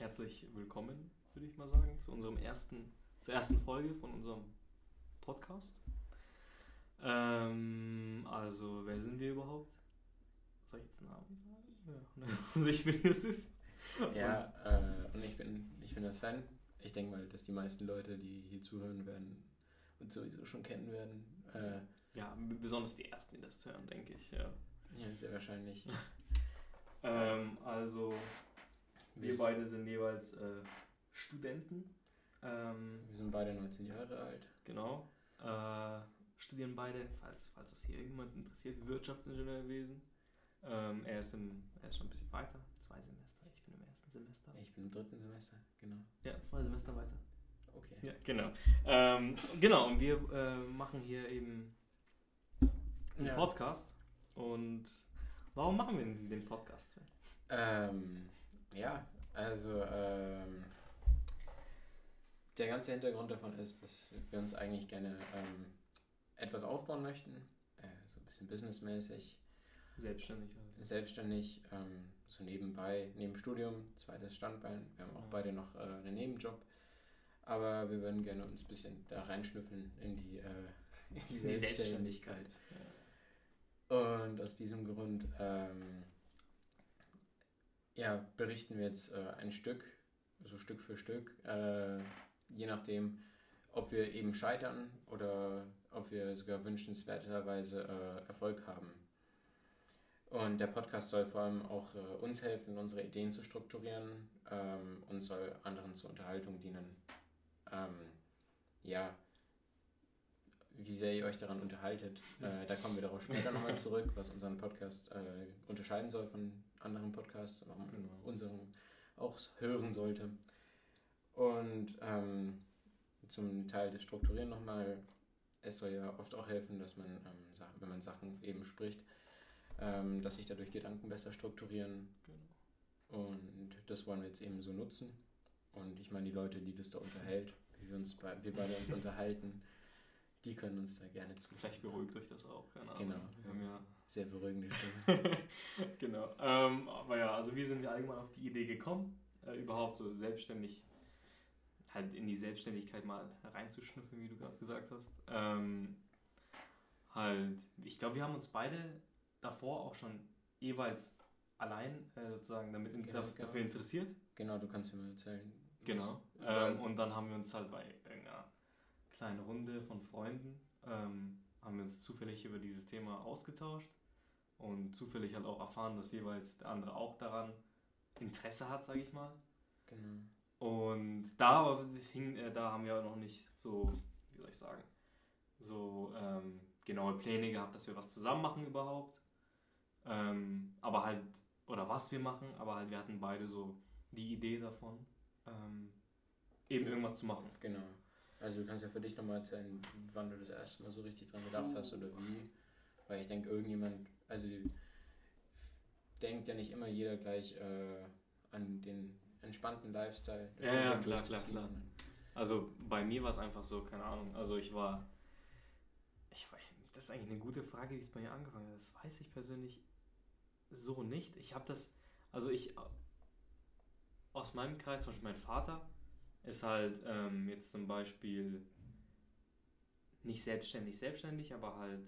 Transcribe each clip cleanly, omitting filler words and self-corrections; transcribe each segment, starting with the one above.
herzlich willkommen, würde ich mal sagen, zur ersten Folge von unserem Podcast. Also, wer sind wir überhaupt? Soll ich jetzt einen Namen sagen? Ja. Also, ich bin Yusuf. Ja, und ich bin der Sven. Ich denke mal, dass die meisten Leute, die hier zuhören werden und sowieso schon kennen werden. Ja, besonders die Ersten, die das hören, denke ich. Ja, sehr wahrscheinlich. Also, wir beide sind jeweils Studenten. Wir sind beide 19 Jahre alt. Genau. Studieren beide, falls das hier irgendjemand interessiert, Wirtschaftsingenieurwesen. Er ist schon ein bisschen weiter, 2 Semester. Ich bin im 1. Semester. Ich bin im 3. Semester, genau. Ja, 2 Semester weiter. Okay. Ja, genau. Genau, und wir machen hier eben einen Podcast. Und warum machen wir den Podcast? Der ganze Hintergrund davon ist, dass wir uns eigentlich gerne etwas aufbauen möchten, so ein bisschen businessmäßig. Selbstständig halt. Selbstständig, so nebenbei, neben Studium, zweites Standbein. Wir haben auch beide noch einen Nebenjob, aber wir würden gerne uns ein bisschen da reinschnüffeln in die Selbstständigkeit. Ja. Und aus diesem Grund berichten wir jetzt ein Stück, so Stück für Stück, je nachdem, ob wir eben scheitern oder ob wir sogar wünschenswerterweise Erfolg haben. Und der Podcast soll vor allem auch uns helfen, unsere Ideen zu strukturieren und soll anderen zur Unterhaltung dienen. Wie sehr ihr euch daran unterhaltet, da kommen wir darauf später nochmal zurück, was unseren Podcast unterscheiden soll von anderen Podcasts und auch unseren auch hören sollte. Und zum Teil des Strukturieren nochmal, es soll ja oft auch helfen, dass man, wenn man Sachen eben spricht, dass sich dadurch Gedanken besser strukturieren. Genau. Und das wollen wir jetzt eben so nutzen. Und ich meine, die Leute, die das da unterhält, wie wir beide uns unterhalten, die können uns da gerne zu. Vielleicht beruhigt euch das auch, keine Ahnung. Genau, wir haben ja sehr beruhigende Stimme. Genau. Aber ja, also wie sind wir allgemein auf die Idee gekommen, überhaupt so selbstständig, halt in die Selbstständigkeit mal reinzuschnüffeln, wie du gerade gesagt hast. Ich glaube, wir haben uns beide davor auch schon jeweils allein sozusagen dafür interessiert. Genau, du kannst mir erzählen. Genau. Und dann haben wir uns halt bei irgendeiner kleinen Runde von Freunden haben wir uns zufällig über dieses Thema ausgetauscht und zufällig halt auch erfahren, dass jeweils der andere auch daran Interesse hat, sage ich mal. Genau. Und da haben wir noch nicht so, wie soll ich sagen, so genaue Pläne gehabt, dass wir was zusammen machen überhaupt. Aber halt, oder was wir machen, aber halt wir hatten beide so die Idee davon, eben irgendwas zu machen. Genau. Also du kannst ja für dich nochmal erzählen, wann du das erste Mal so richtig dran gedacht hast oder wie. Weil ich denke, denkt ja nicht immer jeder gleich an den entspannten Lifestyle. Ja, klar. Also bei mir war es einfach so, keine Ahnung, also das ist eigentlich eine gute Frage, wie es bei mir angefangen hat. Das weiß ich persönlich so nicht. Aus meinem Kreis, zum Beispiel mein Vater, ist halt jetzt zum Beispiel nicht selbstständig, aber halt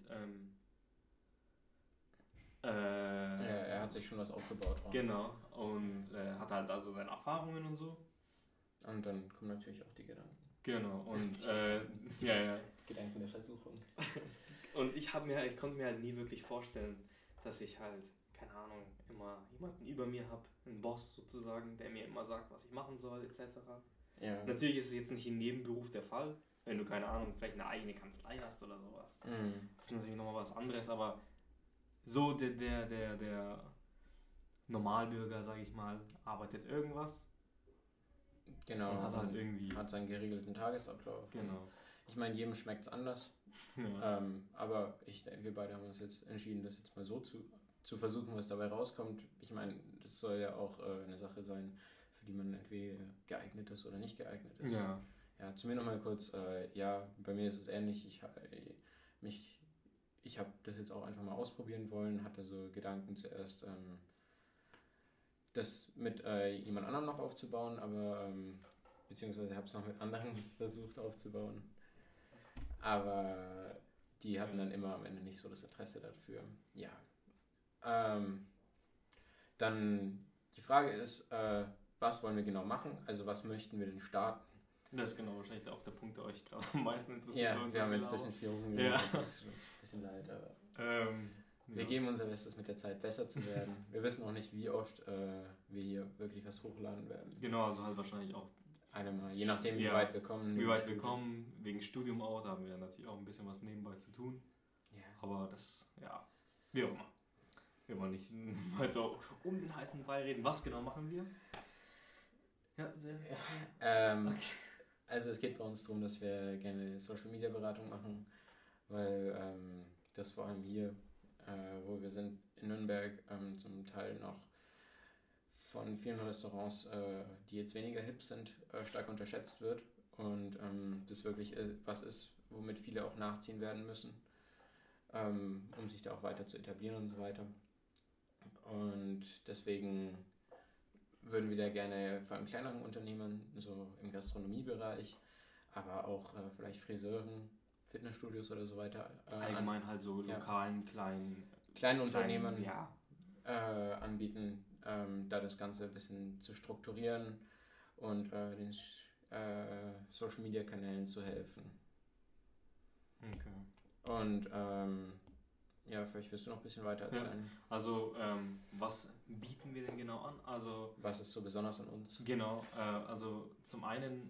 er hat sich schon was aufgebaut. Genau, und hat halt also seine Erfahrungen und so. Und dann kommen natürlich auch die Gedanken. Genau, und Gedanken der Versuchung. Und ich konnte mir halt nie wirklich vorstellen, dass ich halt, keine Ahnung, immer jemanden über mir habe, einen Boss sozusagen, der mir immer sagt, was ich machen soll, etc. Ja. Natürlich ist es jetzt nicht im Nebenberuf der Fall, wenn du, keine Ahnung, vielleicht eine eigene Kanzlei hast oder sowas. Mhm. Das ist natürlich nochmal was anderes, aber so der Normalbürger, sage ich mal, arbeitet irgendwas. Genau. Und hat halt irgendwie... Hat seinen geregelten Tagesablauf. Genau. Ich meine, jedem schmeckt es anders. Ja. Aber wir beide haben uns jetzt entschieden, das jetzt mal so zu versuchen, was dabei rauskommt. Ich meine, das soll ja auch eine Sache sein, für die man entweder geeignet ist oder nicht geeignet ist. Ja. Ja, zu mir nochmal kurz. Bei mir ist es ähnlich. Ich habe das jetzt auch einfach mal ausprobieren wollen, hatte so Gedanken zuerst, das mit jemand anderem noch aufzubauen, aber beziehungsweise habe es noch mit anderen versucht aufzubauen. Aber die hatten dann immer am Ende nicht so das Interesse dafür. Ja. Dann die Frage ist, was wollen wir genau machen? Also was möchten wir denn starten? Das ist genau wahrscheinlich auch der Punkt, der euch gerade am meisten interessiert. Ja, wir haben jetzt ein bisschen viel rumgemacht. Ja. Das ist ein bisschen leid, aber wir geben unser Bestes, mit der Zeit besser zu werden. Wir wissen auch nicht, wie oft wir hier wirklich was hochladen werden. Genau, also halt wahrscheinlich auch einmal, je nachdem, wie weit wir kommen. Wie weit wir kommen, wegen Studium auch, da haben wir natürlich auch ein bisschen was nebenbei zu tun. Ja. Aber das, ja, wie auch immer. Wir wollen nicht weiter um den heißen Brei reden. Was genau machen wir? Ja, okay. Also es geht bei uns darum, dass wir gerne Social Media Beratung machen, weil das vor allem hier, wo wir sind, in Nürnberg, zum Teil noch von vielen Restaurants, die jetzt weniger hip sind, stark unterschätzt wird und das wirklich was ist, womit viele auch nachziehen werden müssen, um sich da auch weiter zu etablieren und so weiter. Und deswegen würden wir da gerne vor allem kleineren Unternehmen, so im Gastronomiebereich, aber auch vielleicht Friseuren, Fitnessstudios oder so weiter. Allgemein halt so lokalen, kleinen Unternehmen ja. Anbieten, da das Ganze ein bisschen zu strukturieren und den Social Media Kanälen zu helfen. Okay. Und ja, vielleicht wirst du noch ein bisschen weiter erzählen. Ja, also, was bieten wir denn genau an? Also, was ist so besonders an uns? Genau, also zum einen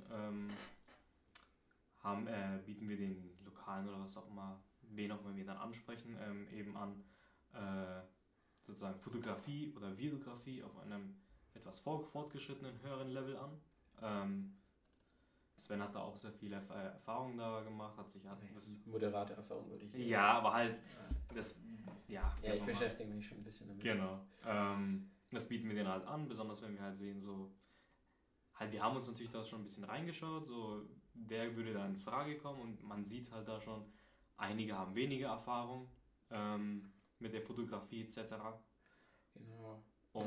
bieten wir den Lokalen oder was auch immer, wen auch immer wir dann ansprechen, eben an sozusagen Fotografie oder Videografie auf einem etwas fortgeschrittenen, höheren Level an. Sven hat da auch sehr viele Erfahrungen da gemacht, hat sich das moderate Erfahrung würde ich sagen. Ja, aber halt das ich beschäftige mich schon ein bisschen damit. Genau. Das bieten wir denen halt an, besonders wenn wir halt sehen, so halt, wir haben uns natürlich da schon ein bisschen reingeschaut, so wer würde da in Frage kommen und man sieht halt da schon, einige haben weniger Erfahrung mit der Fotografie etc. Genau.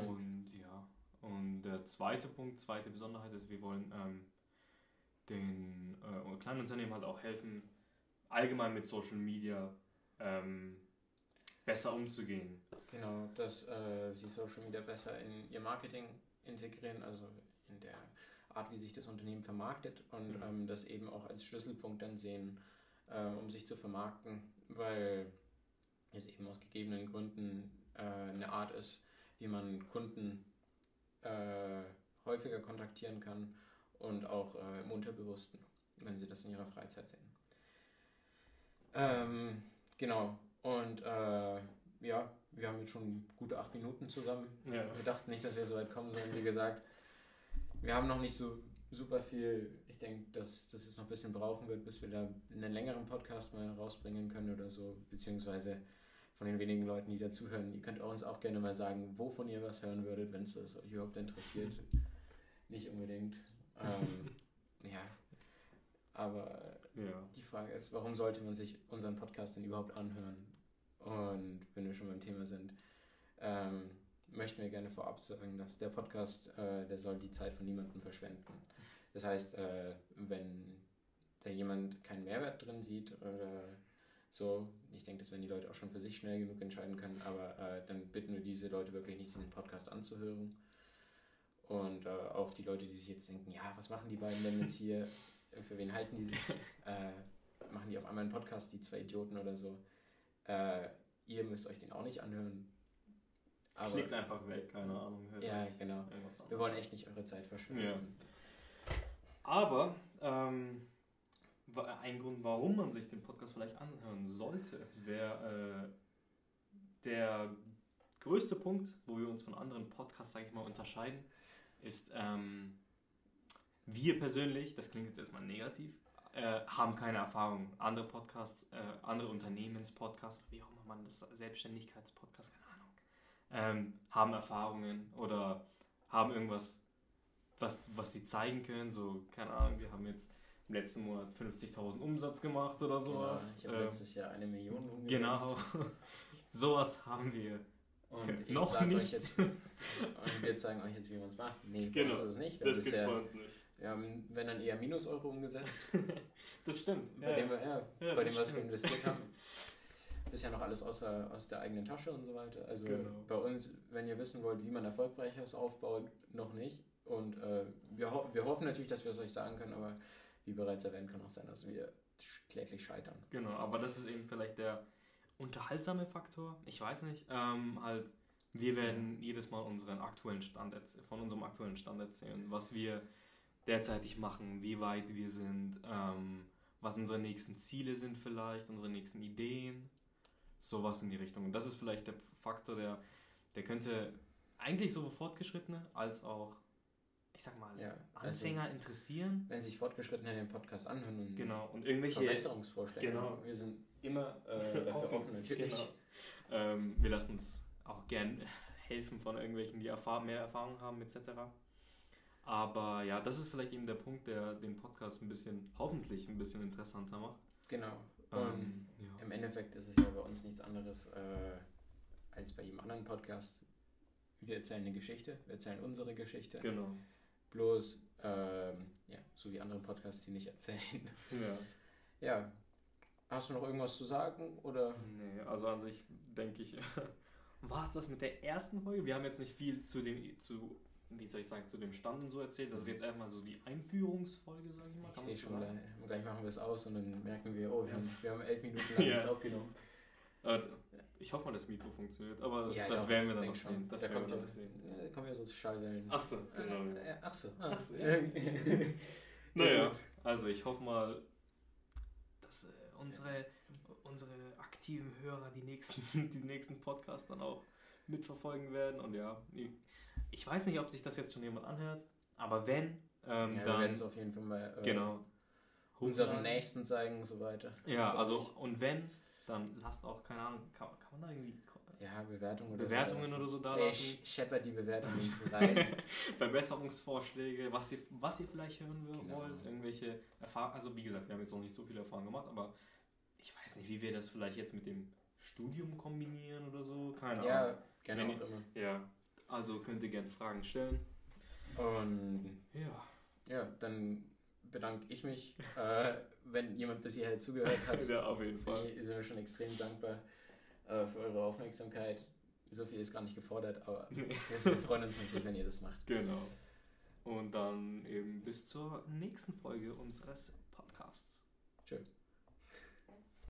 Und der zweite Punkt, zweite Besonderheit ist, wir wollen den kleinen Unternehmen halt auch helfen, allgemein mit Social Media besser umzugehen. Genau, dass sie Social Media besser in ihr Marketing integrieren, also in der Art, wie sich das Unternehmen vermarktet und das eben auch als Schlüsselpunkt dann sehen, um sich zu vermarkten, weil es eben aus gegebenen Gründen eine Art ist, wie man Kunden häufiger kontaktieren kann und auch im Unterbewussten, wenn sie das in ihrer Freizeit sehen. Genau, und wir haben jetzt schon gute 8 Minuten zusammen. Ja. Wir dachten nicht, dass wir so weit kommen, sondern wie gesagt, wir haben noch nicht so super viel. Ich denke, dass das jetzt noch ein bisschen brauchen wird, bis wir da einen längeren Podcast mal rausbringen können oder so, beziehungsweise von den wenigen Leuten, die da zuhören. Ihr könnt uns auch gerne mal sagen, wovon ihr was hören würdet, wenn es euch überhaupt interessiert. Nicht unbedingt. Aber die Frage ist, warum sollte man sich unseren Podcast denn überhaupt anhören? Und wenn wir schon beim Thema sind, möchten wir gerne vorab sagen, dass der Podcast, der soll die Zeit von niemandem verschwenden. Das heißt, wenn da jemand keinen Mehrwert drin sieht oder so, ich denke, das werden die Leute auch schon für sich schnell genug entscheiden können, aber dann bitten wir diese Leute wirklich nicht, diesen Podcast anzuhören. Und auch die Leute, die sich jetzt denken, ja, was machen die beiden denn jetzt hier? Für wen halten die sich? Machen die auf einmal einen Podcast, die 2 Idioten oder so? Ihr müsst euch den auch nicht anhören. Aber klickt einfach weg, keine Ahnung. Ja, genau. Wir wollen echt nicht eure Zeit verschwenden. Ja. Aber ein Grund, warum man sich den Podcast vielleicht anhören sollte, wäre der größte Punkt, wo wir uns von anderen Podcasts, sage ich mal, unterscheiden, ist, wir persönlich, das klingt jetzt erstmal negativ, haben keine Erfahrung. Andere Podcasts, andere Unternehmenspodcasts, wie auch immer man das, Selbstständigkeitspodcast, keine Ahnung, haben Erfahrungen oder haben irgendwas, was sie zeigen können. So, keine Ahnung, wir haben jetzt im letzten Monat 50.000 Umsatz gemacht oder sowas. Ja, ich habe letztes Jahr 1 Million umgesetzt. Genau, sowas haben wir Und ich noch sage nicht. euch jetzt, und wir zeigen euch jetzt, wie man es macht. Nee, bei Genau, uns ist es nicht. das gibt's bei uns nicht. Wir haben, wenn dann eher Minus-Euro umgesetzt, Das stimmt. bei dem, was wir stimmt. investiert haben. Bisher noch alles aus der eigenen Tasche und so weiter. Also Genau. bei uns, wenn ihr wissen wollt, wie man erfolgreiches aufbaut, noch nicht. Und wir hoffen natürlich, dass wir es euch sagen können, aber wie bereits erwähnt, kann auch sein, dass wir kläglich scheitern. Genau, aber das ist eben vielleicht der unterhaltsame Faktor. Ich weiß nicht. Halt, wir werden jedes Mal von unserem aktuellen Stand erzählen, was wir derzeitig machen, wie weit wir sind, was unsere nächsten Ziele sind vielleicht, unsere nächsten Ideen. Sowas in die Richtung. Und das ist vielleicht der Faktor, der könnte eigentlich sowohl Fortgeschrittene als auch, ich sag mal, Anfänger interessieren. Wenn sich Fortgeschrittene den Podcast anhören und, genau. Und irgendwelche Verbesserungsvorschläge genau. Wir sind immer dafür offen, natürlich. Genau. Wir lassen uns auch gern helfen von irgendwelchen, die mehr Erfahrung haben, etc. Aber ja, das ist vielleicht eben der Punkt, der den Podcast hoffentlich ein bisschen interessanter macht. Genau. Und im Endeffekt ist es ja bei uns nichts anderes als bei jedem anderen Podcast. Wir erzählen eine Geschichte, wir erzählen unsere Geschichte. Genau. Bloß, so wie andere Podcasts, die nicht erzählen. Ja. Hast du noch irgendwas zu sagen? Oder? Nee, also an sich denke ich, war es das mit der ersten Folge? Wir haben jetzt nicht viel zu dem Stand und so erzählt. Das ist jetzt erstmal so die Einführungsfolge, sage ich mal. Ich sehe schon, gleich machen wir es aus und dann merken wir, wir haben 11 Minuten lang nichts aufgenommen. Ich hoffe mal, das Mikro funktioniert, aber das doch, werden wir dann noch sehen. Da kommen ja so Schallwellen. Ach so, genau. Ja. Naja, also ich hoffe mal, dass unsere aktiven Hörer die nächsten Podcasts dann auch mitverfolgen werden. Und ja, ich weiß nicht, ob sich das jetzt schon jemand anhört, aber wenn, dann... Wir werden es auf jeden Fall mal genau, unseren Nächsten zeigen und so weiter. Ja, also und wenn, dann lasst auch, keine Ahnung, kann man da irgendwie... Ja, Bewertungen oder so da lassen. Scheppert die Bewertungen rein. Verbesserungsvorschläge, was ihr vielleicht hören wollt, irgendwelche Erfahrungen. Also wie gesagt, wir haben jetzt noch nicht so viele Erfahrungen gemacht, aber ich weiß nicht, wie wir das vielleicht jetzt mit dem Studium kombinieren oder so. Keine Ahnung. Ja, gerne auch immer. Ja, also könnt ihr gerne Fragen stellen. Und ja, dann bedanke ich mich, wenn jemand bis hierher zugehört hat. Ja, auf jeden Fall. Sind wir schon extrem dankbar für eure Aufmerksamkeit. So viel ist gar nicht gefordert, aber wir freuen uns natürlich, wenn ihr das macht. Genau. Und dann eben bis zur nächsten Folge unseres Podcasts.